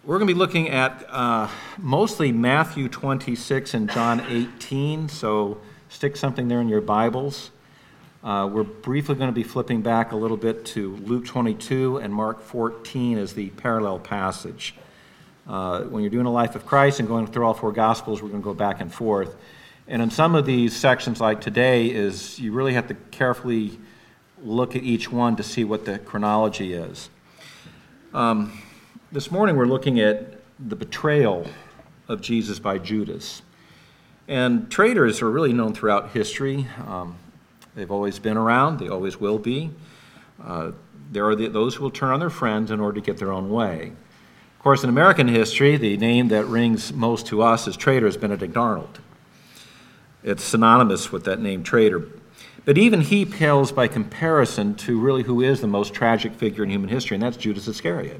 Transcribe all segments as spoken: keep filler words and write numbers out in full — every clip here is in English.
We're going to be looking at uh, mostly Matthew twenty-six and John eighteen, so stick something there in your Bibles. Uh, we're briefly going to be flipping back a little bit to Luke twenty-two and Mark fourteen as the parallel passage. Uh, when you're doing a life of Christ and going through all four Gospels, we're going to go back and forth. And in some of these sections, like today, is you really have to carefully look at each one to see what the chronology is. Um, This morning we're looking at the betrayal of Jesus by Judas. And traitors are really known throughout history. Um, they've always been around. They always will be. Uh, there are the, those who will turn on their friends in order to get their own way. Of course, in American history, the name that rings most to us as traitor is Benedict Arnold. It's synonymous with that name, traitor. But even he pales by comparison to really who is the most tragic figure in human history, and that's Judas Iscariot.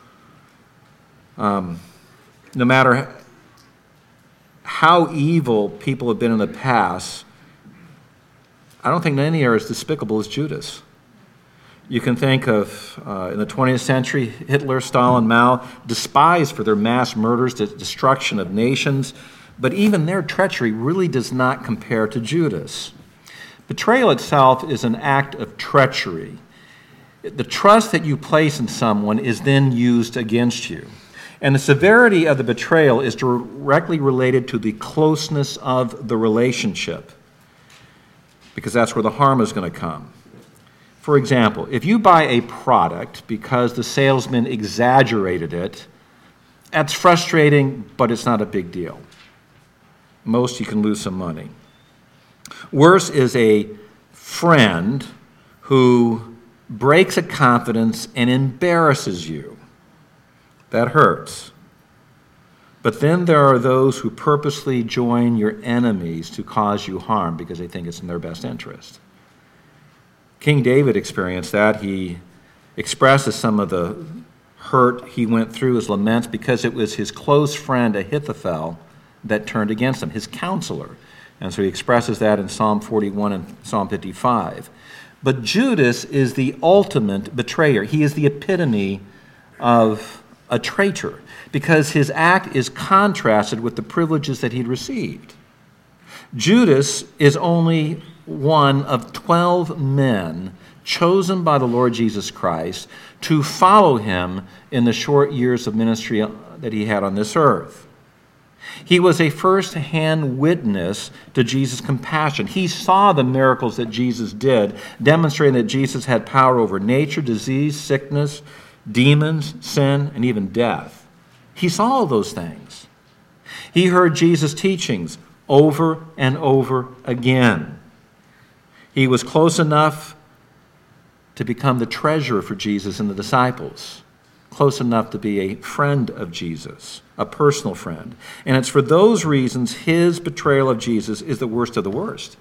Um, no matter how evil people have been in the past, I don't think any are as despicable as Judas. You can think of, uh, in the twentieth century, Hitler, Stalin, Mao, despised for their mass murders, the destruction of nations, but even their treachery really does not compare to Judas. Betrayal itself is an act of treachery. The trust that you place in someone is then used against you. And the severity of the betrayal is directly related to the closeness of the relationship, because that's where the harm is going to come. For example, if you buy a product because the salesman exaggerated it, that's frustrating, but it's not a big deal. Most, you can lose some money. Worse is a friend who breaks a confidence and embarrasses you. That hurts. But then there are those who purposely join your enemies to cause you harm because they think it's in their best interest. King David experienced that. He expresses some of the hurt he went through as laments because it was his close friend Ahithophel that turned against him, his counselor. And so he expresses that in Psalm forty-one and Psalm fifty-five. But Judas is the ultimate betrayer. He is the epitome of a traitor, because his act is contrasted with the privileges that he'd received. Judas is only one of twelve men chosen by the Lord Jesus Christ to follow him in the short years of ministry that he had on this earth. He was a first-hand witness to Jesus' compassion. He saw the miracles that Jesus did, demonstrating that Jesus had power over nature, disease, sickness, demons, sin, and even death. He saw all those things. He heard Jesus' teachings over and over again. He was close enough to become the treasurer for Jesus and the disciples, close enough to be a friend of Jesus, a personal friend. And it's for those reasons his betrayal of Jesus is the worst of the worst.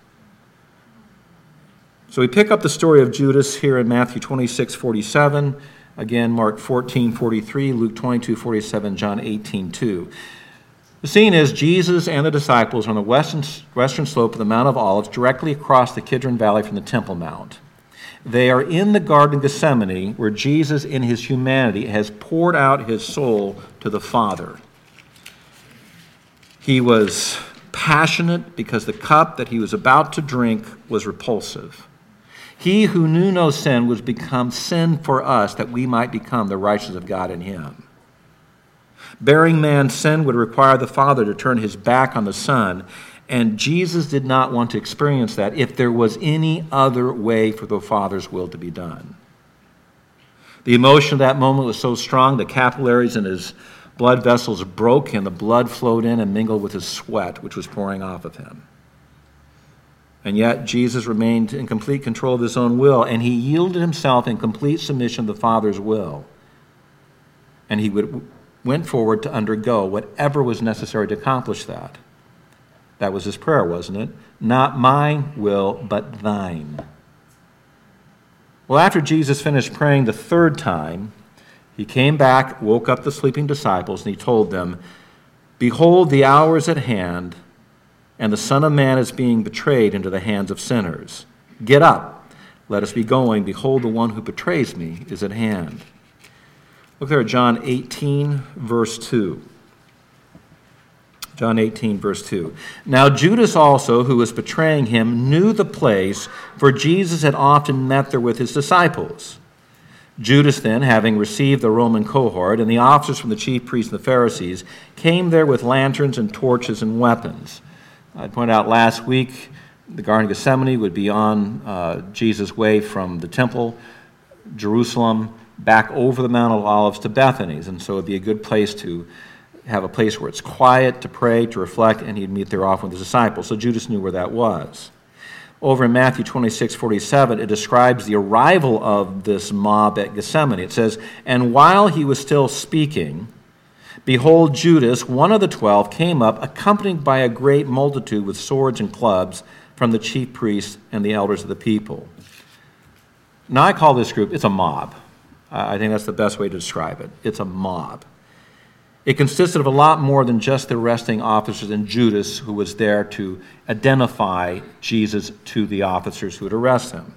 So we pick up the story of Judas here in Matthew twenty-six forty-seven. Again, Mark fourteen forty-three, Luke twenty-two forty-seven, John eighteen two. The scene is Jesus and the disciples are on the western, western slope of the Mount of Olives, directly across the Kidron Valley from the Temple Mount. They are in the Garden of Gethsemane, where Jesus, in his humanity, has poured out his soul to the Father. He was passionate because the cup that he was about to drink was repulsive. He who knew no sin was become sin for us, that we might become the righteousness of God in him. Bearing man's sin would require the Father to turn his back on the Son, and Jesus did not want to experience that if there was any other way for the Father's will to be done. The emotion of that moment was so strong, the capillaries in his blood vessels broke, and the blood flowed in and mingled with his sweat, which was pouring off of him. And yet Jesus remained in complete control of his own will, and he yielded himself in complete submission to the Father's will. And he would, went forward to undergo whatever was necessary to accomplish that. That was his prayer, wasn't it? Not my will, but thine. Well, after Jesus finished praying the third time, he came back, woke up the sleeping disciples, and he told them, "Behold, the hour is at hand, and the Son of Man is being betrayed into the hands of sinners. Get up, let us be going. Behold, the one who betrays me is at hand." Look there at John eighteen, verse two. John eighteen, verse two. Now Judas also, who was betraying him, knew the place, for Jesus had often met there with his disciples. Judas then, having received the Roman cohort, and the officers from the chief priests and the Pharisees, came there with lanterns and torches and weapons. I pointed out last week, the Garden of Gethsemane would be on uh, Jesus' way from the temple, Jerusalem, back over the Mount of Olives to Bethany's, and so it would be a good place to have a place where it's quiet, to pray, to reflect, and he'd meet there often with his disciples. So Judas knew where that was. Over in Matthew twenty-six forty-seven, it describes the arrival of this mob at Gethsemane. It says, "And while he was still speaking, behold, Judas, one of the twelve, came up, accompanied by a great multitude with swords and clubs from the chief priests and the elders of the people." Now I call this group, it's a mob. I think that's the best way to describe it. It's a mob. It consisted of a lot more than just the arresting officers and Judas, who was there to identify Jesus to the officers who would arrest him.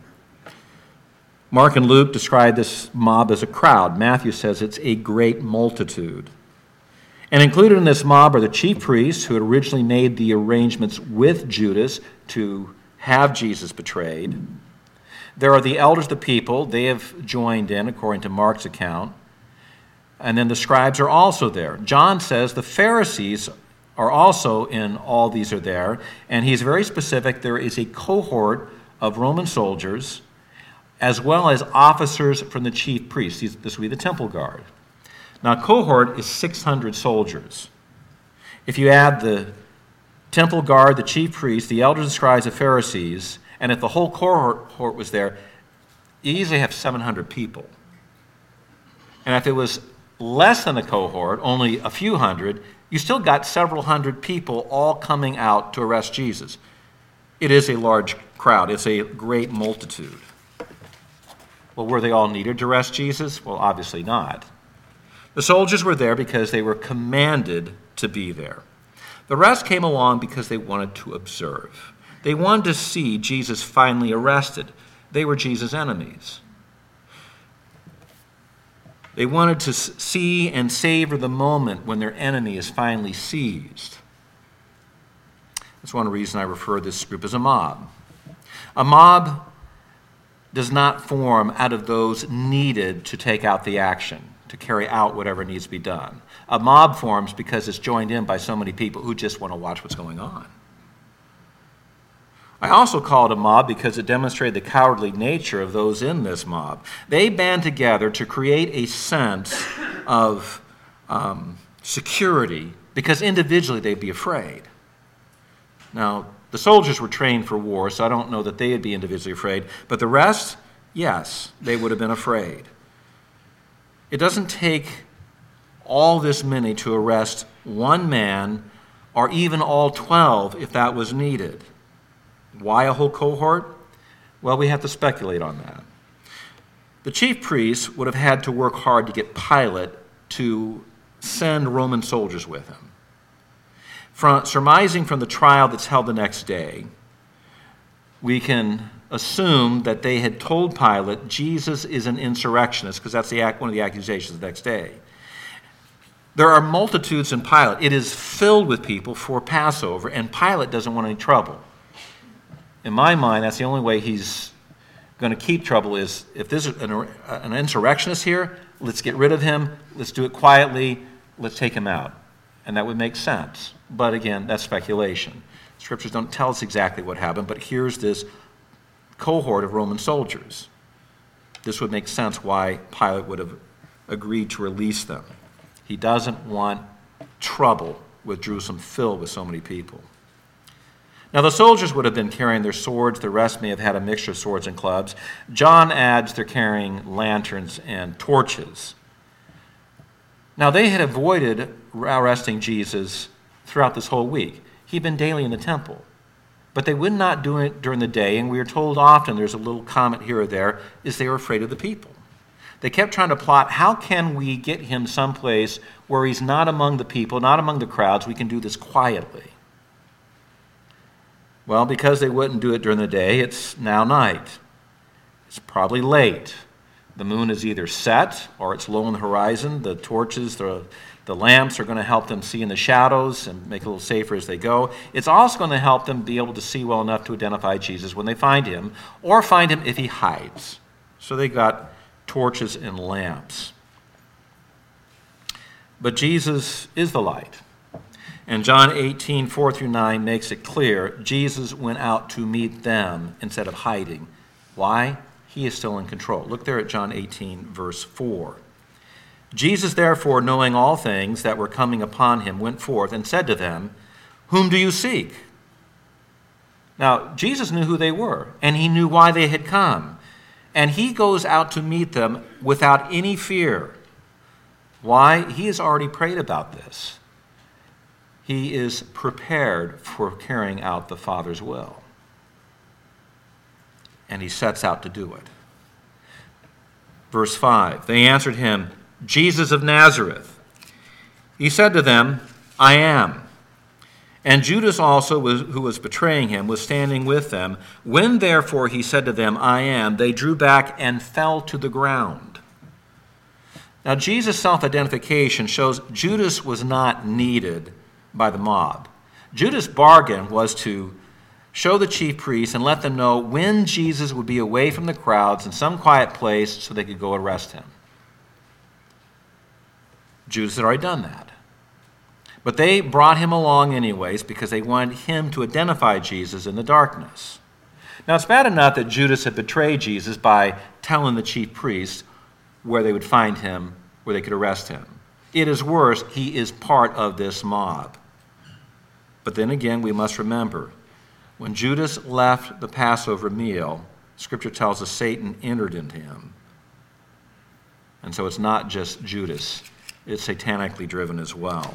Mark and Luke describe this mob as a crowd. Matthew says it's a great multitude. And included in this mob are the chief priests, who had originally made the arrangements with Judas to have Jesus betrayed. There are the elders of the people. They have joined in, according to Mark's account. And then the scribes are also there. John says the Pharisees are also in, all these are there. And he's very specific. There is a cohort of Roman soldiers, as well as officers from the chief priests. These, this would be the temple guard. Now, cohort is six hundred soldiers. If you add the temple guard, the chief priests, the elders, the scribes, the Pharisees, and if the whole cohort was there, you easily have seven hundred people. And if it was less than a cohort, only a few hundred, you still got several hundred people all coming out to arrest Jesus. It is a large crowd. It's a great multitude. Well, were they all needed to arrest Jesus? Well, obviously not. The soldiers were there because they were commanded to be there. The rest came along because they wanted to observe. They wanted to see Jesus finally arrested. They were Jesus' enemies. They wanted to see and savor the moment when their enemy is finally seized. That's one reason I refer to this group as a mob. A mob does not form out of those needed to take out the action, to carry out whatever needs to be done. A mob forms because it's joined in by so many people who just want to watch what's going on. I also call it a mob because it demonstrated the cowardly nature of those in this mob. They band together to create a sense of um, security because individually they'd be afraid. Now, the soldiers were trained for war, so I don't know that they'd be individually afraid, but the rest, yes, they would have been afraid. It doesn't take all this many to arrest one man or even all twelve if that was needed. Why a whole cohort? Well, we have to speculate on that. The chief priests would have had to work hard to get Pilate to send Roman soldiers with him. From, surmising from the trial that's held the next day, we can assume that they had told Pilate Jesus is an insurrectionist, because that's the, one of the accusations the next day. There are multitudes in Pilate. It is filled with people for Passover, and Pilate doesn't want any trouble. In my mind, that's the only way he's going to keep trouble is if there's an, an insurrectionist here, let's get rid of him, let's do it quietly, let's take him out. And that would make sense. But again, that's speculation. Scriptures don't tell us exactly what happened, but here's this cohort of Roman soldiers. This would make sense why Pilate would have agreed to release them. He doesn't want trouble with Jerusalem filled with so many people. Now, the soldiers would have been carrying their swords. The rest may have had a mixture of swords and clubs. John adds they're carrying lanterns and torches. Now, they had avoided arresting Jesus throughout this whole week. He'd been daily in the temple. But they would not do it during the day, and we are told often, there's a little comment here or there, is they were afraid of the people. They kept trying to plot, how can we get him someplace where he's not among the people, not among the crowds, we can do this quietly. Well, because they wouldn't do it during the day, it's now night. It's probably late. The moon is either set or it's low on the horizon. The torches, the, the lamps are going to help them see in the shadows and make it a little safer as they go. It's also going to help them be able to see well enough to identify Jesus when they find him, or find him if he hides. So they got torches and lamps. But Jesus is the light. And John eighteen, four through nine makes it clear Jesus went out to meet them instead of hiding. Why? He is still in control. Look there at John eighteen, verse four. Jesus, therefore, knowing all things that were coming upon him, went forth and said to them, "Whom do you seek?" Now, Jesus knew who they were, and he knew why they had come. And he goes out to meet them without any fear. Why? He has already prayed about this. He is prepared for carrying out the Father's will. And he sets out to do it. Verse five, they answered him, "Jesus of Nazareth." He said to them, "I am." And Judas also, was, who was betraying him, was standing with them. When therefore he said to them, "I am," they drew back and fell to the ground. Now Jesus' self-identification shows Judas was not needed by the mob. Judas' bargain was to show the chief priests and let them know when Jesus would be away from the crowds in some quiet place so they could go arrest him. Judas had already done that. But they brought him along anyways because they wanted him to identify Jesus in the darkness. Now, it's bad enough that Judas had betrayed Jesus by telling the chief priests where they would find him, where they could arrest him. It is worse, he is part of this mob. But then again, we must remember, when Judas left the Passover meal, Scripture tells us Satan entered into him. And so it's not just Judas. It's satanically driven as well.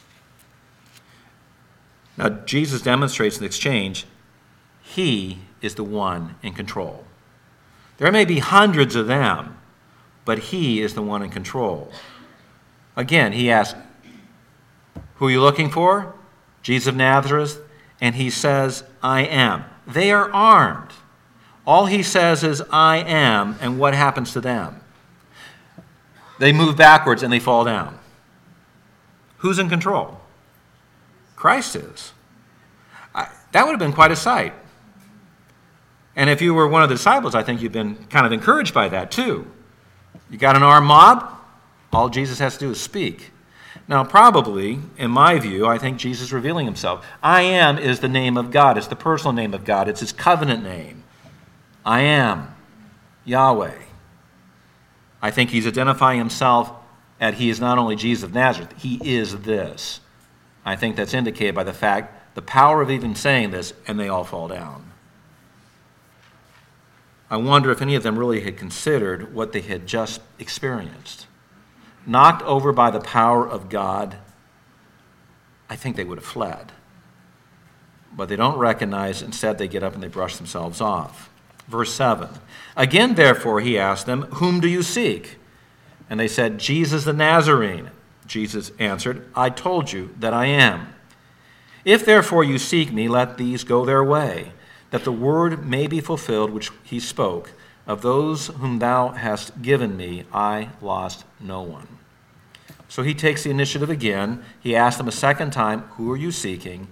Now, Jesus demonstrates in the exchange, he is the one in control. There may be hundreds of them, but he is the one in control. Again, he asks, "Who are you looking for?" Jesus of Nazareth. And he says, "I am." They are armed. All he says is, "I am," and what happens to them? They move backwards and they fall down. Who's in control? Christ is. I, that would have been quite a sight. And if you were one of the disciples, I think you've been kind of encouraged by that too. You got an armed mob, all Jesus has to do is speak. Now, probably, in my view, I think Jesus is revealing himself. I am is the name of God. It's the personal name of God. It's his covenant name. I am Yahweh. I think he's identifying himself that he is not only Jesus of Nazareth, he is this. I think that's indicated by the fact, the power of even saying this, and they all fall down. I wonder if any of them really had considered what they had just experienced. Knocked over by the power of God, I think they would have fled. But they don't recognize, instead they get up and they brush themselves off. Verse seven, again, therefore, he asked them, "Whom do you seek?" And they said, "Jesus the Nazarene." Jesus answered, "I told you that I am. If therefore you seek me, let these go their way, that the word may be fulfilled which he spoke, of those whom thou hast given me, I lost no one." So he takes the initiative again. He asks them a second time, "Who are you seeking?"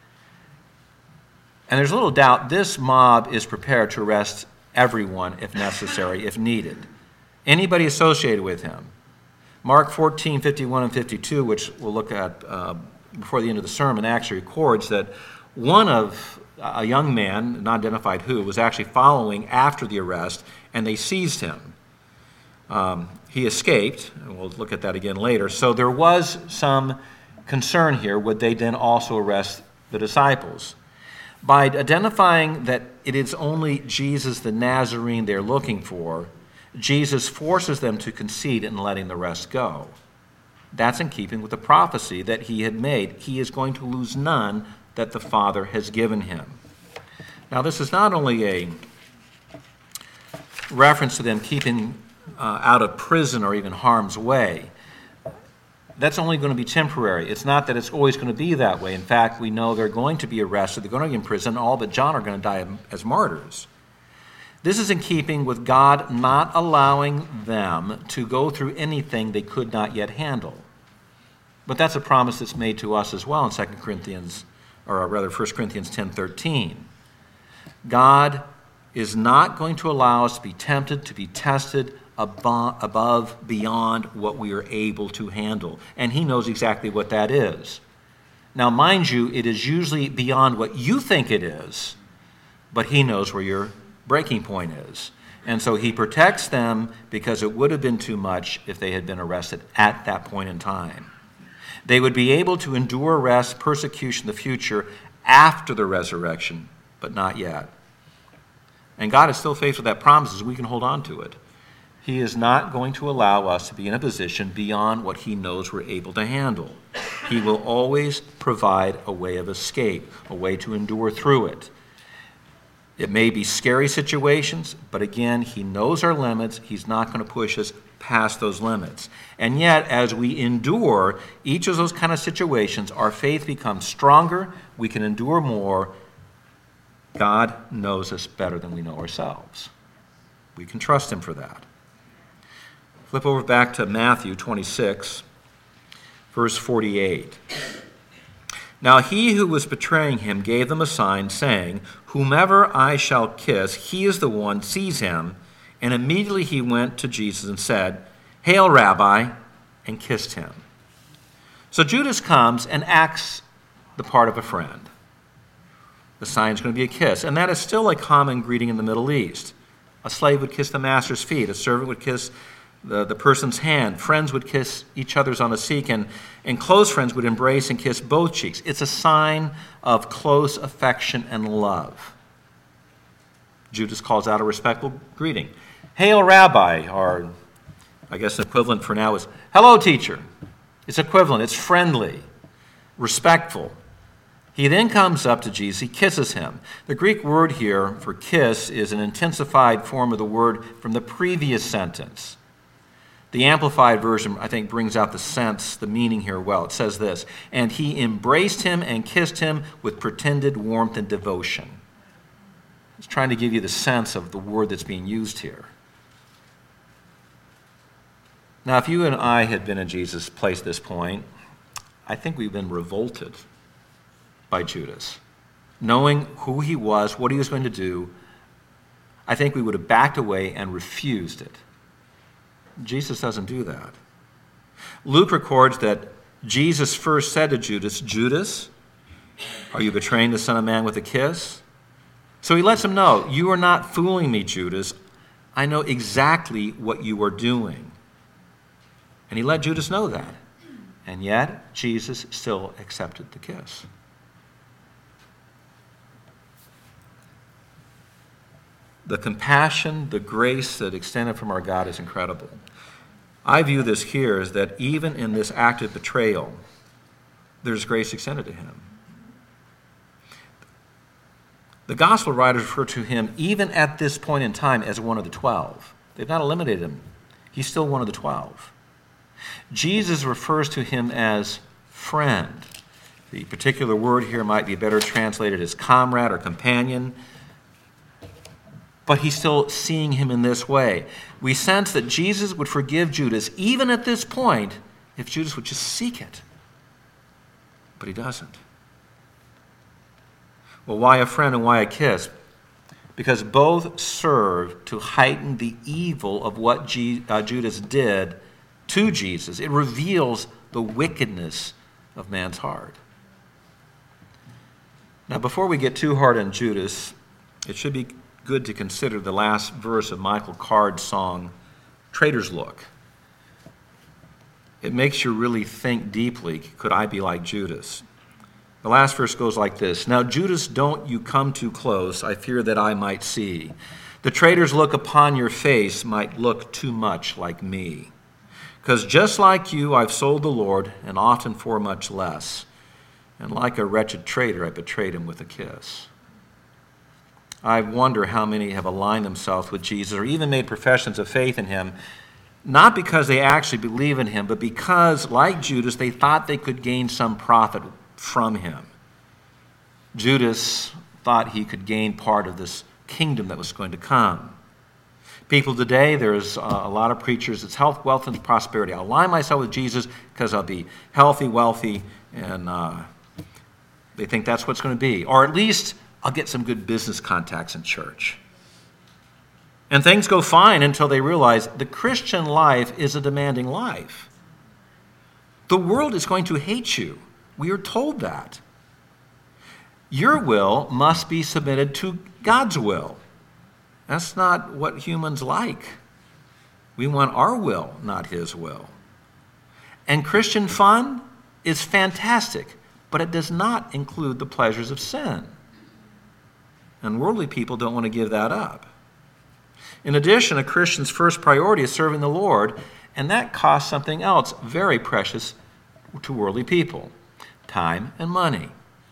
And there's little doubt this mob is prepared to arrest everyone if necessary, if needed. Anybody associated with him. Mark fourteen, fifty-one and fifty-two, which we'll look at uh, before the end of the sermon, actually records that one of a young man, not identified who, was actually following after the arrest, and they seized him. Um, he escaped, and we'll look at that again later. So there was some concern here. Would they then also arrest the disciples? By identifying that it is only Jesus the Nazarene they're looking for, Jesus forces them to concede in letting the rest go. That's in keeping with the prophecy that he had made. He is going to lose none that the Father has given him. Now, this is not only a reference to them keeping uh, out of prison or even harm's way. That's only going to be temporary. It's not that it's always going to be that way. In fact, we know they're going to be arrested, they're going to be in prison, all but John are going to die as martyrs. This is in keeping with God not allowing them to go through anything they could not yet handle. But that's a promise that's made to us as well in Second Corinthians, or rather First Corinthians ten thirteen. God is not going to allow us to be tempted, to be tested above, above, beyond what we are able to handle. And he knows exactly what that is. Now, mind you, it is usually beyond what you think it is, but he knows where your breaking point is. And so he protects them because it would have been too much if they had been arrested at that point in time. They would be able to endure arrest, persecution in the future after the resurrection, but not yet. And God is still faithful to that promise as we can hold on to it. He is not going to allow us to be in a position beyond what he knows we're able to handle. He will always provide a way of escape, a way to endure through it. It may be scary situations, but again, he knows our limits. He's not going to push us past those limits. And yet, as we endure each of those kind of situations, our faith becomes stronger. We can endure more. God knows us better than we know ourselves. We can trust him for that. Flip over back to Matthew twenty-six, verse forty-eight. Now he who was betraying him gave them a sign, saying, "Whomever I shall kiss, he is the one, seize him." And immediately he went to Jesus and said, "Hail, Rabbi," and kissed him. So Judas comes and acts the part of a friend. The sign is going to be a kiss, and that is still a common greeting in the Middle East. A slave would kiss the master's feet, a servant would kiss the, the person's hand, friends would kiss each other's on the cheek, and, and close friends would embrace and kiss both cheeks. It's a sign of close affection and love. Judas calls out a respectful greeting. "Hail, Rabbi," or I guess the equivalent for now is, "Hello, teacher." It's equivalent. It's friendly, respectful. He then comes up to Jesus. He kisses him. The Greek word here for kiss is an intensified form of the word from the previous sentence. The Amplified Version, I think, brings out the sense, the meaning here well. It says this, "And he embraced him and kissed him with pretended warmth and devotion." It's trying to give you the sense of the word that's being used here. Now, if you and I had been in Jesus' place at this point, I think we've been revolted by Judas. Knowing who he was, what he was going to do, I think we would have backed away and refused it. Jesus doesn't do that. Luke records that Jesus first said to Judas, "Judas, are you betraying the Son of Man with a kiss?" So he lets him know, "You are not fooling me, Judas. I know exactly what you are doing." And he let Judas know that. And yet, Jesus still accepted the kiss. The compassion, the grace that extended from our God is incredible. I view this here as that even in this act of betrayal, there's grace extended to him. The gospel writers refer to him, even at this point in time, as one of the twelve. They've not eliminated him. He's still one of the twelve. Jesus refers to him as friend. The particular word here might be better translated as comrade or companion. But he's still seeing him in this way. We sense that Jesus would forgive Judas, even at this point, if Judas would just seek it. But he doesn't. Well, why a friend and why a kiss? Because both serve to heighten the evil of what G- uh, Judas did to Jesus. It reveals the wickedness of man's heart. Now, before we get too hard on Judas, it should be good to consider the last verse of Michael Card's song, "Traitor's Look." It makes you really think deeply, could I be like Judas? The last verse goes like this, "Now, Judas, don't you come too close, I fear that I might see. The traitor's look upon your face might look too much like me. 'Cause just like you, I've sold the Lord, and often for much less. And like a wretched traitor, I betrayed him with a kiss." I wonder how many have aligned themselves with Jesus or even made professions of faith in him, not because they actually believe in him, but because, like Judas, they thought they could gain some profit from him. Judas thought he could gain part of this kingdom that was going to come. People today, there's uh, a lot of preachers, it's health, wealth, and prosperity. I'll align myself with Jesus because I'll be healthy, wealthy, and uh, they think that's what's going to be. Or at least I'll get some good business contacts in church. And things go fine until they realize the Christian life is a demanding life. The world is going to hate you. We are told that. Your will must be submitted to God's will. That's not what humans like. We want our will, not his will. And Christian fun is fantastic, but it does not include the pleasures of sin. And worldly people don't want to give that up. In addition, a Christian's first priority is serving the Lord, and that costs something else very precious to worldly people: time and money.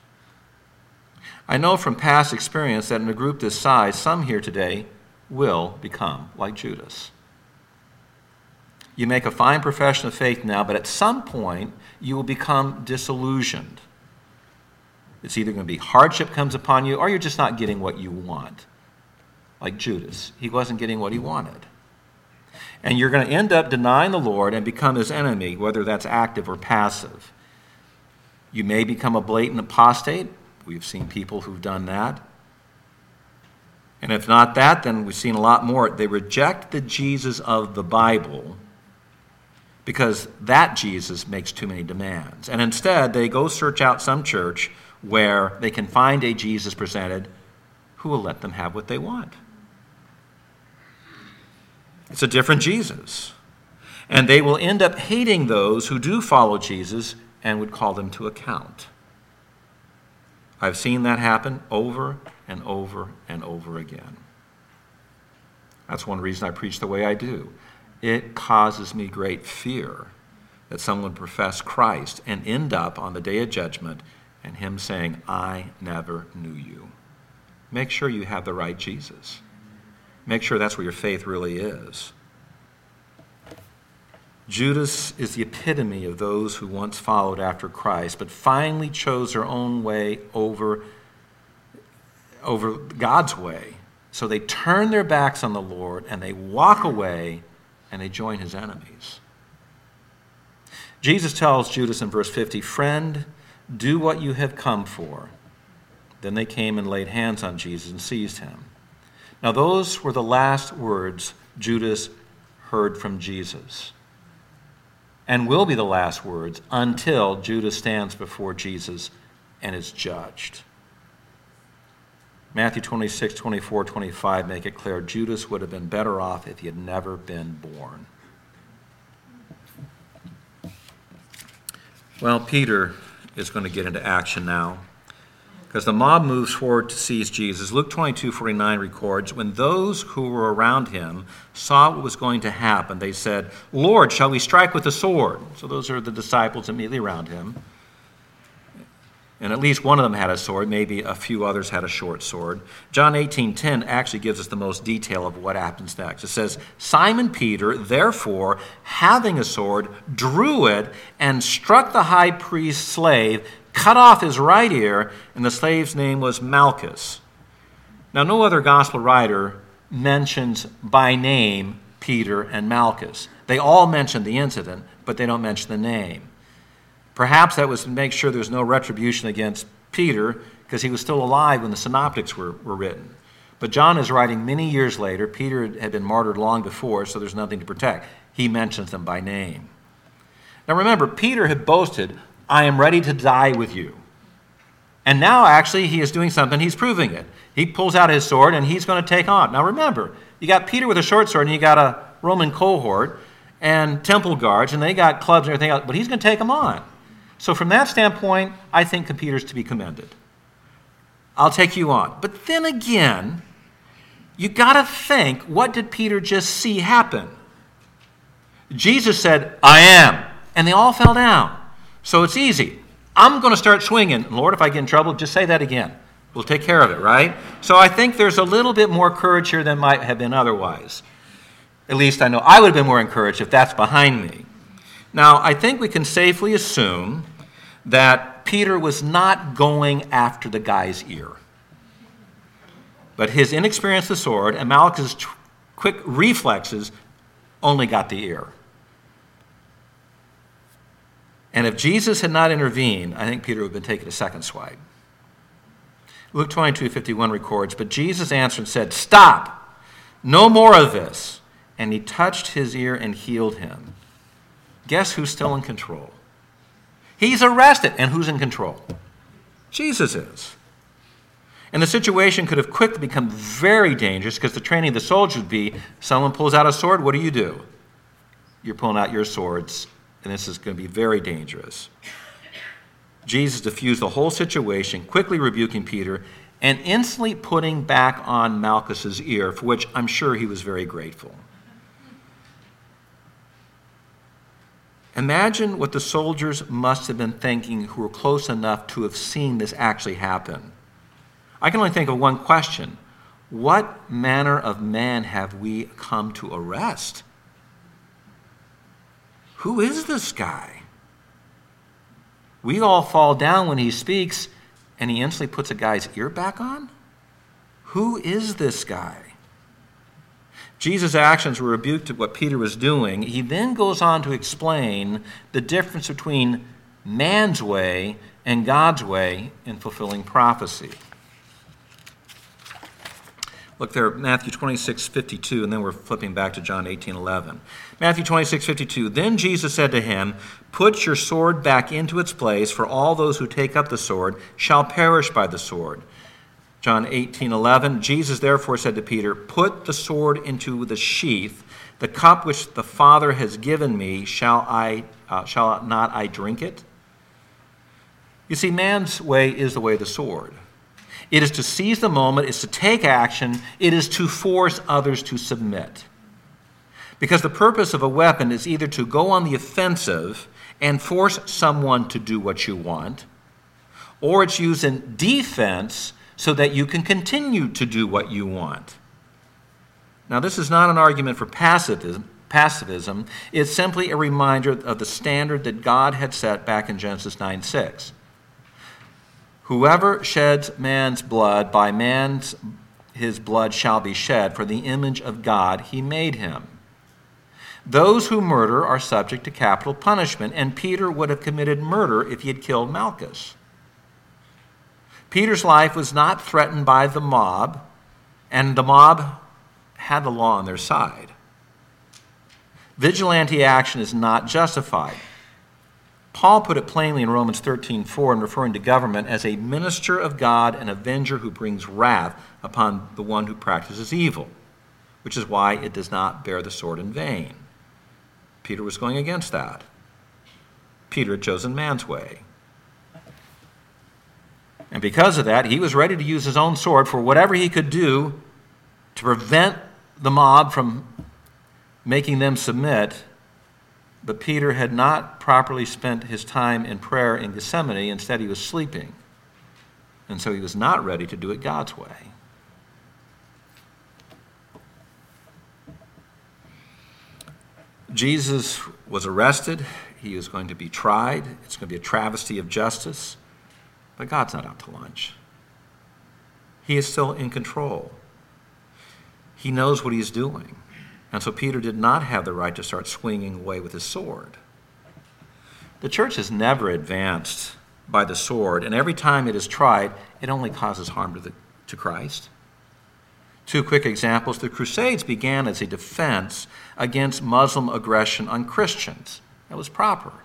I know from past experience that in a group this size, some here today will become like Judas. You make a fine profession of faith now, but at some point you will become disillusioned. It's either going to be hardship comes upon you, or you're just not getting what you want. Like Judas, he wasn't getting what he wanted. And you're going to end up denying the Lord and become his enemy, whether that's active or passive. You may become a blatant apostate. We've seen people who've done that. And if not that, then we've seen a lot more. They reject the Jesus of the Bible because that Jesus makes too many demands. And instead, they go search out some church where they can find a Jesus presented who will let them have what they want. It's a different Jesus. And they will end up hating those who do follow Jesus and would call them to account. I've seen that happen over and over and over again. That's one reason I preach the way I do. It causes me great fear that someone would profess Christ and end up on the day of judgment and him saying, I never knew you. Make sure you have the right Jesus. Make sure that's where your faith really is. Judas is the epitome of those who once followed after Christ, but finally chose their own way over, over God's way. So they turn their backs on the Lord and they walk away and they join his enemies. Jesus tells Judas in verse fifty, friend, do what you have come for. Then they came and laid hands on Jesus and seized him. Now those were the last words Judas heard from Jesus, and will be the last words until Judas stands before Jesus and is judged. Matthew twenty-six, twenty-four, twenty-five make it clear Judas would have been better off if he had never been born. Well, Peter is going to get into action now, because the mob moves forward to seize Jesus. Luke twenty-two forty-nine records, when those who were around him saw what was going to happen, they said, Lord, shall we strike with the sword? So those are the disciples immediately around him. And at least one of them had a sword. Maybe a few others had a short sword. John eighteen ten actually gives us the most detail of what happens next. It says, Simon Peter, therefore, having a sword, drew it and struck the high priest's slave, cut off his right ear, and the slave's name was Malchus. Now, no other gospel writer mentions by name Peter and Malchus. They all mention the incident, but they don't mention the name. Perhaps that was to make sure there's no retribution against Peter, because he was still alive when the synoptics were, were written. But John is writing many years later. Peter had been martyred long before, so there's nothing to protect. He mentions them by name. Now remember, Peter had boasted, I am ready to die with you. And now actually he is doing something, he's proving it. He pulls out his sword and he's going to take on. Now remember, you got Peter with a short sword and you got a Roman cohort and temple guards and they got clubs and everything else, but he's going to take them on. So from that standpoint, I think Peter's to be commended. I'll take you on. But then again, you got to think, what did Peter just see happen? Jesus said, I am. And they all fell down. So it's easy. I'm going to start swinging. Lord, if I get in trouble, just say that again. We'll take care of it, right? So I think there's a little bit more courage here than might have been otherwise. At least I know I would have been more encouraged if that's behind me. Now, I think we can safely assume that Peter was not going after the guy's ear. But his inexperience with the sword and Malchus' quick reflexes, only got the ear. And if Jesus had not intervened, I think Peter would have been taking a second swipe. Luke twenty-two fifty-one records, but Jesus answered and said, "Stop, no more of this." And he touched his ear and healed him. Guess who's still in control? He's arrested. And who's in control? Jesus is. And the situation could have quickly become very dangerous because the training of the soldiers would be, someone pulls out a sword, what do you do? You're pulling out your swords, and this is going to be very dangerous. Jesus diffused the whole situation, quickly rebuking Peter, and instantly putting back on Malchus's ear, for which I'm sure he was very grateful. Imagine what the soldiers must have been thinking who were close enough to have seen this actually happen. I can only think of one question. What manner of man have we come to arrest? Who is this guy? We all fall down when he speaks, and he instantly puts a guy's ear back on? Who is this guy? Jesus' actions were rebuked at what Peter was doing. He then goes on to explain the difference between man's way and God's way in fulfilling prophecy. Look there, Matthew twenty-six fifty-two, and then we're flipping back to John eighteen eleven. Matthew twenty-six fifty-two, then Jesus said to him, "Put your sword back into its place, for all those who take up the sword shall perish by the sword." John eighteen eleven, Jesus therefore said to Peter, "Put the sword into the sheath. The cup which the Father has given me, shall I, uh, shall not I drink it?" You see, man's way is the way of the sword. It is to seize the moment, it's to take action, it is to force others to submit. Because the purpose of a weapon is either to go on the offensive and force someone to do what you want, or it's used in defense so that you can continue to do what you want. Now, this is not an argument for passivism. Passivism. It's simply a reminder of the standard that God had set back in Genesis nine six. Whoever sheds man's blood, by man's his blood shall be shed, for the image of God he made him. Those who murder are subject to capital punishment, and Peter would have committed murder if he had killed Malchus. Peter's life was not threatened by the mob, and the mob had the law on their side. Vigilante action is not justified. Paul put it plainly in Romans thirteen four in referring to government as a minister of God, an avenger who brings wrath upon the one who practices evil, which is why it does not bear the sword in vain. Peter was going against that. Peter had chosen man's way. And because of that, he was ready to use his own sword for whatever he could do to prevent the mob from making them submit. But Peter had not properly spent his time in prayer in Gethsemane. Instead, he was sleeping. And so he was not ready to do it God's way. Jesus was arrested. He is going to be tried. It's going to be a travesty of justice. But God's not out to lunch. He is still in control. He knows what he's doing. And so Peter did not have the right to start swinging away with his sword. The church has never advanced by the sword, and every time it is tried, it only causes harm to, the, to Christ. Two quick examples. The Crusades began as a defense against Muslim aggression on Christians. That was proper.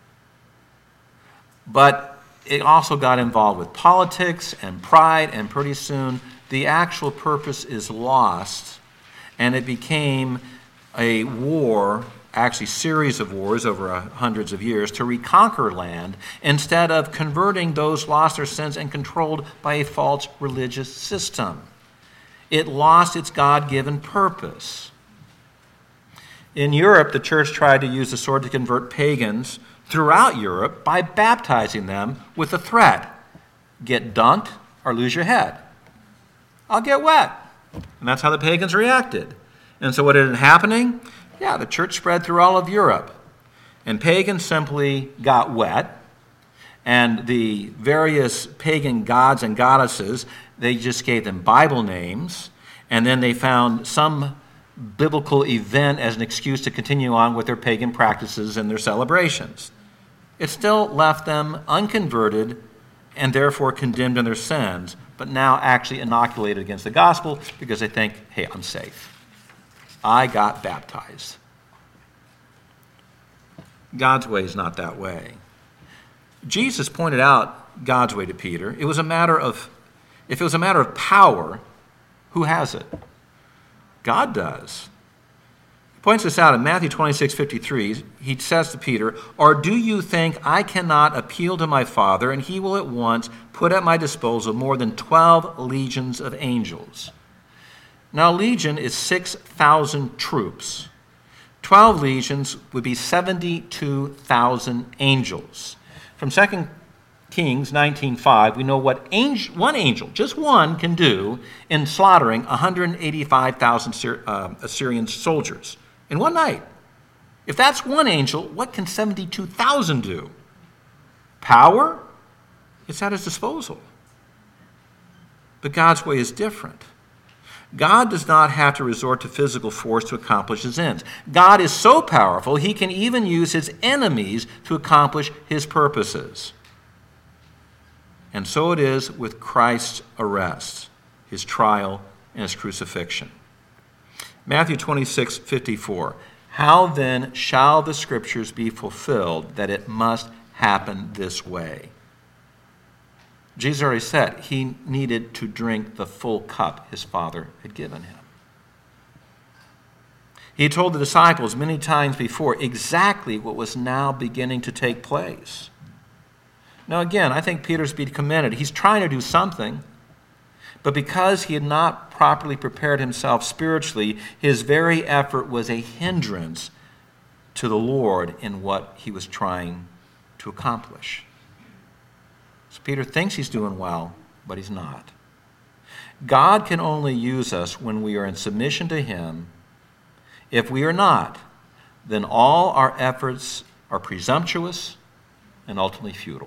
But it also got involved with politics and pride, and pretty soon the actual purpose is lost. And it became a war, actually series of wars over uh, hundreds of years, to reconquer land instead of converting those lost their sins and controlled by a false religious system. It lost its God-given purpose. In Europe, the church tried to use the sword to convert pagans throughout Europe by baptizing them with the threat: get dunked or lose your head. I'll get wet. And that's how the pagans reacted. And so what ended up happening? Yeah, the church spread through all of Europe. And pagans simply got wet. And the various pagan gods and goddesses, they just gave them Bible names. And then they found some biblical event as an excuse to continue on with their pagan practices and their celebrations. It still left them unconverted and therefore condemned in their sins, but now actually inoculated against the gospel because they think, hey, I'm safe. I got baptized. God's way is not that way. Jesus pointed out God's way to Peter. It was a matter of, if it was a matter of power, who has it? God does. He points this out in Matthew twenty-six fifty-three. He says to Peter, "Or do you think I cannot appeal to my Father, and he will at once put at my disposal more than twelve legions of angels?" Now, a legion is six thousand troops. twelve legions would be seventy-two thousand angels. From Second Kings nineteen five, we know what angel, one angel, just one, can do in slaughtering one hundred eighty-five thousand uh, Assyrian soldiers in one night. If that's one angel, what can seventy-two thousand do? Power? It's at his disposal. But God's way is different. God does not have to resort to physical force to accomplish his ends. God is so powerful, he can even use his enemies to accomplish his purposes. And so it is with Christ's arrest, his trial, and his crucifixion. Matthew twenty-six fifty-four. How then shall the scriptures be fulfilled that it must happen this way? Jesus already said he needed to drink the full cup his Father had given him. He told the disciples many times before exactly what was now beginning to take place. Now again, I think Peter's to be commended. He's trying to do something, but because he had not properly prepared himself spiritually, his very effort was a hindrance to the Lord in what he was trying to accomplish. So Peter thinks he's doing well, but he's not. God can only use us when we are in submission to him. If we are not, then all our efforts are presumptuous and ultimately futile.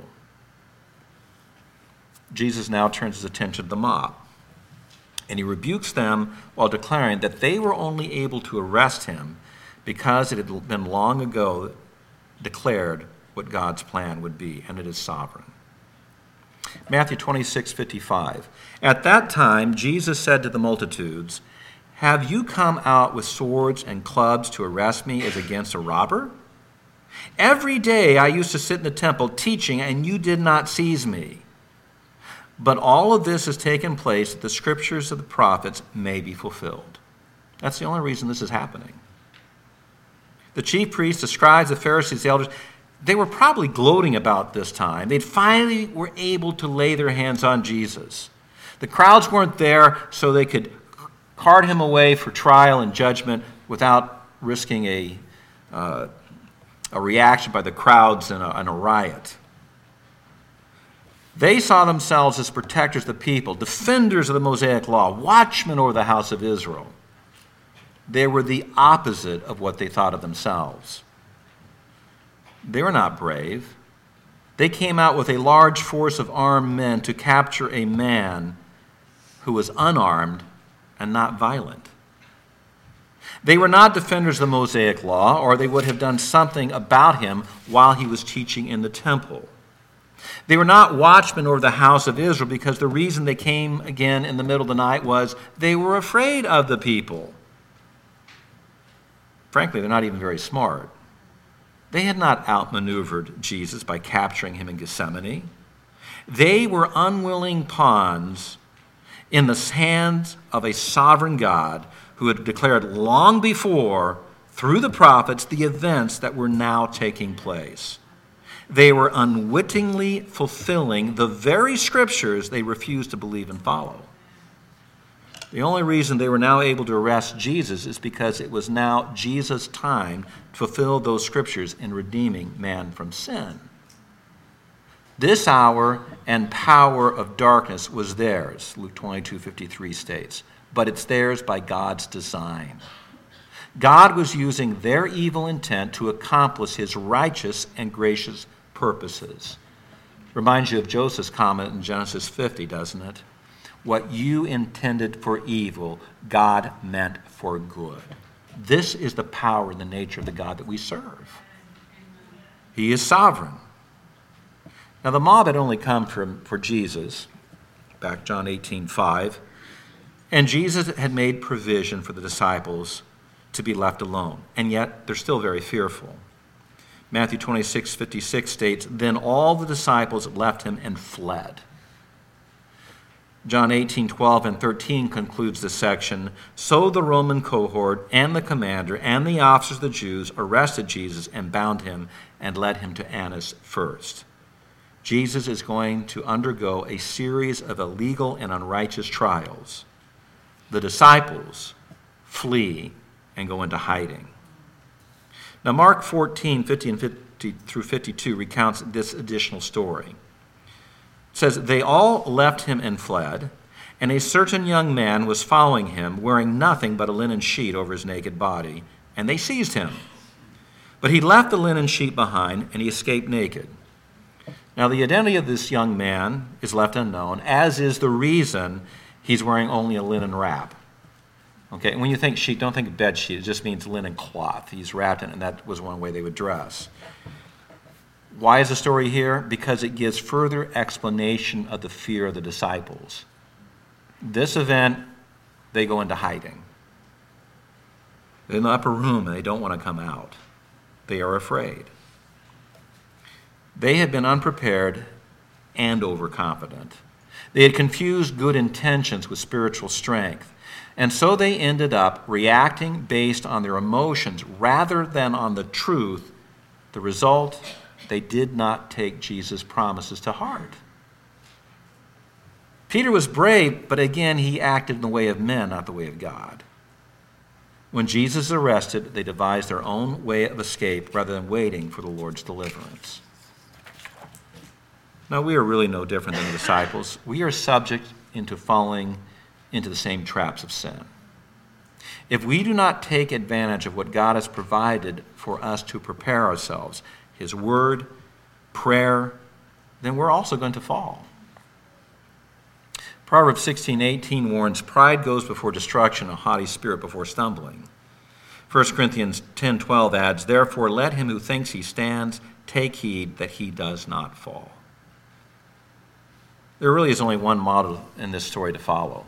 Jesus now turns his attention to the mob, and he rebukes them while declaring that they were only able to arrest him because it had been long ago declared what God's plan would be, and it is sovereign. Matthew twenty-six fifty-five. At that time, Jesus said to the multitudes, "Have you come out with swords and clubs to arrest me as against a robber? Every day I used to sit in the temple teaching, and you did not seize me. But all of this has taken place that the scriptures of the prophets may be fulfilled." That's the only reason this is happening. The chief priests, the scribes, the Pharisees, the elders, they were probably gloating about this time. They finally were able to lay their hands on Jesus. The crowds weren't there so they could cart him away for trial and judgment without risking a, uh, a reaction by the crowds and a, and a riot. They saw themselves as protectors of the people, defenders of the Mosaic law, watchmen over the house of Israel. They were the opposite of what they thought of themselves. They were not brave. They came out with a large force of armed men to capture a man who was unarmed and not violent. They were not defenders of the Mosaic law, or they would have done something about him while he was teaching in the temple. They were not watchmen over the house of Israel because the reason they came again in the middle of the night was they were afraid of the people. Frankly, they're not even very smart. They had not outmaneuvered Jesus by capturing him in Gethsemane. They were unwilling pawns in the hands of a sovereign God who had declared long before, through the prophets, the events that were now taking place. They were unwittingly fulfilling the very scriptures they refused to believe and follow. The only reason they were now able to arrest Jesus is because it was now Jesus' time to fulfill those scriptures in redeeming man from sin. This hour and power of darkness was theirs, Luke twenty-two fifty-three states, but it's theirs by God's design. God was using their evil intent to accomplish his righteous and gracious purposes. Reminds you of Joseph's comment in Genesis fifty, doesn't it? what you intended for evil, God meant for good. This is the power and the nature of the God that we serve. He is sovereign. Now, the mob had only come for, for Jesus, back John eighteen five, and Jesus had made provision for the disciples to be left alone, and yet they're still very fearful. Matthew twenty-six fifty-six states, "Then all the disciples left him and fled." John eighteen twelve and thirteen concludes this section. "So the Roman cohort and the commander and the officers of the Jews arrested Jesus and bound him and led him to Annas first." Jesus is going to undergo a series of illegal and unrighteous trials. The disciples flee and go into hiding. Now, Mark fourteen fifty and fifty through fifty-two recounts this additional story. It says, "They all left him and fled, and a certain young man was following him, wearing nothing but a linen sheet over his naked body, and they seized him. But he left the linen sheet behind, and he escaped naked." Now, the identity of this young man is left unknown, as is the reason he's wearing only a linen wrap. Okay, and when you think sheet, don't think of bed sheet. It just means linen cloth. He's wrapped in it, and that was one way they would dress. Why is the story here? Because it gives further explanation of the fear of the disciples. This event, they go into hiding. They're in the upper room, and they don't want to come out. They are afraid. They had been unprepared and overconfident. They had confused good intentions with spiritual strength. And so they ended up reacting based on their emotions rather than on the truth. The result, they did not take Jesus' promises to heart. Peter was brave, but again, he acted in the way of men, not the way of God. When Jesus is arrested, they devised their own way of escape rather than waiting for the Lord's deliverance. Now, we are really no different than the disciples. We are subject into falling into the same traps of sin. If we do not take advantage of what God has provided for us to prepare ourselves, his word, prayer, then we're also going to fall. Proverbs sixteen eighteen warns, "Pride goes before destruction, a haughty spirit before stumbling." First Corinthians ten twelve adds, "Therefore let him who thinks he stands take heed that he does not fall." There really is only one model in this story to follow.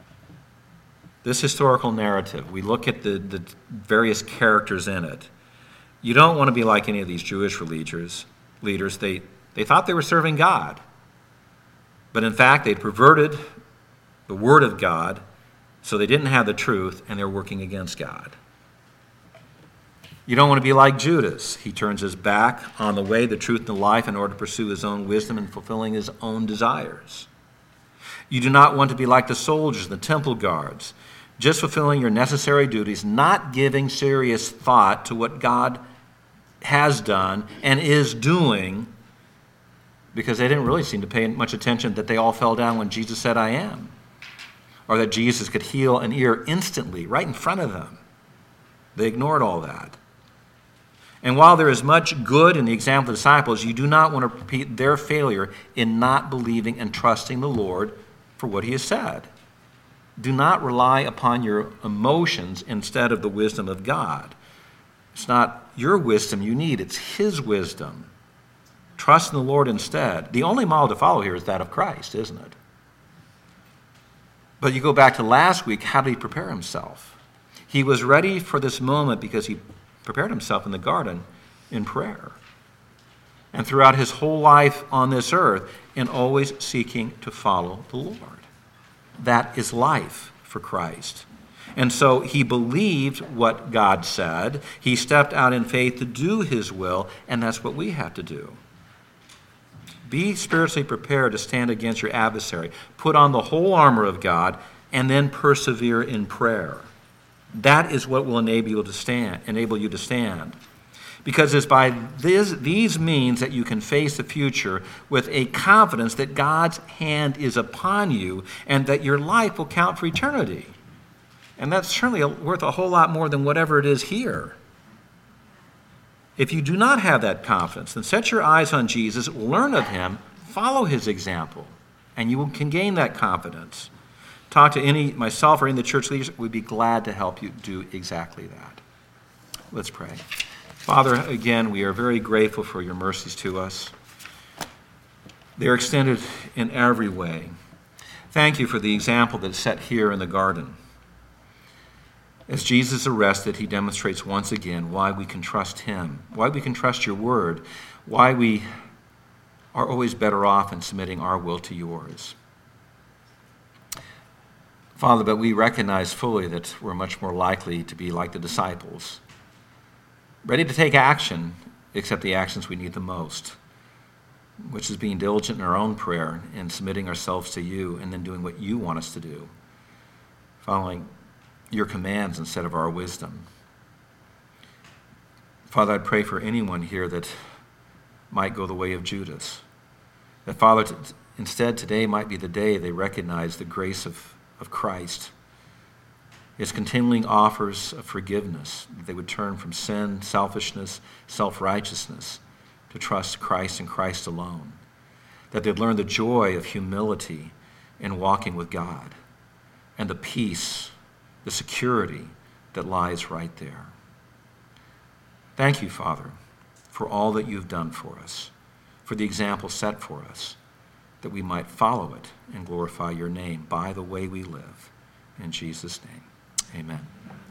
This historical narrative, we look at the, the various characters in it. You don't want to be like any of these Jewish leaders. leaders. They, they thought they were serving God. But in fact, they'd perverted the word of God, so they didn't have the truth, and they're working against God. You don't want to be like Judas. He turns his back on the way, the truth, and the life in order to pursue his own wisdom and fulfilling his own desires. You do not want to be like the soldiers, the temple guards, just fulfilling your necessary duties, not giving serious thought to what God has done and is doing, because they didn't really seem to pay much attention that they all fell down when Jesus said, "I am," or that Jesus could heal an ear instantly right in front of them. They ignored all that. And while there is much good in the example of the disciples, you do not want to repeat their failure in not believing and trusting the Lord for what he has said. Do not rely upon your emotions instead of the wisdom of God. It's not your wisdom you need, it's his wisdom. Trust in the Lord instead. The only model to follow here is that of Christ, isn't it? But you go back to last week, how did he prepare himself? He was ready for this moment because he prepared himself in the garden in prayer. And throughout his whole life on this earth, in always seeking to follow the Lord. That is life for Christ. And so he believed what God said. He stepped out in faith to do his will, and that's what we have to do. Be spiritually prepared to stand against your adversary. Put on the whole armor of God, and then persevere in prayer. That is what will enable you to stand, enable you to stand. Because it's by this, these means that you can face the future with a confidence that God's hand is upon you and that your life will count for eternity. And that's certainly worth a whole lot more than whatever it is here. If you do not have that confidence, then set your eyes on Jesus, learn of him, follow his example, and you can gain that confidence. talk to any, myself or any of the church leaders, we'd be glad to help you do exactly that. Let's pray. Father, again, we are very grateful for your mercies to us. They are extended in every way. Thank you for the example that's set here in the garden. As Jesus is arrested, he demonstrates once again why we can trust him, why we can trust your word, why we are always better off in submitting our will to yours. Father, but we recognize fully that we're much more likely to be like the disciples, ready to take action, except the actions we need the most, which is being diligent in our own prayer and submitting ourselves to you and then doing what you want us to do, following your commands instead of our wisdom. Father, I pray for anyone here that might go the way of Judas. That, Father, t- instead today might be the day they recognize the grace of, of Christ, his continuing offers of forgiveness, that they would turn from sin, selfishness, self-righteousness to trust Christ and Christ alone. That they'd learn the joy of humility in walking with God and the peace, the security that lies right there. Thank you, Father, for all that you've done for us, for the example set for us, that we might follow it and glorify your name by the way we live. In Jesus' name, amen.